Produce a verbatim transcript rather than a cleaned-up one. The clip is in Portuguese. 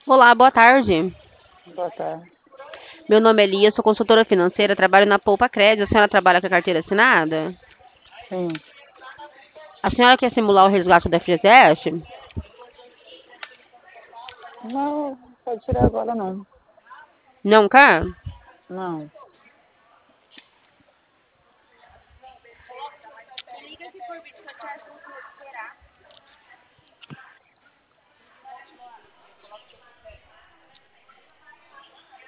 Olá, boa tarde. Boa tarde. Meu nome é Lia, sou consultora financeira, trabalho na Poupa Crédito. A senhora trabalha com a carteira assinada? Sim. A senhora quer simular o resgate da F G T S? Não, pode tirar agora não. Não quer? Não.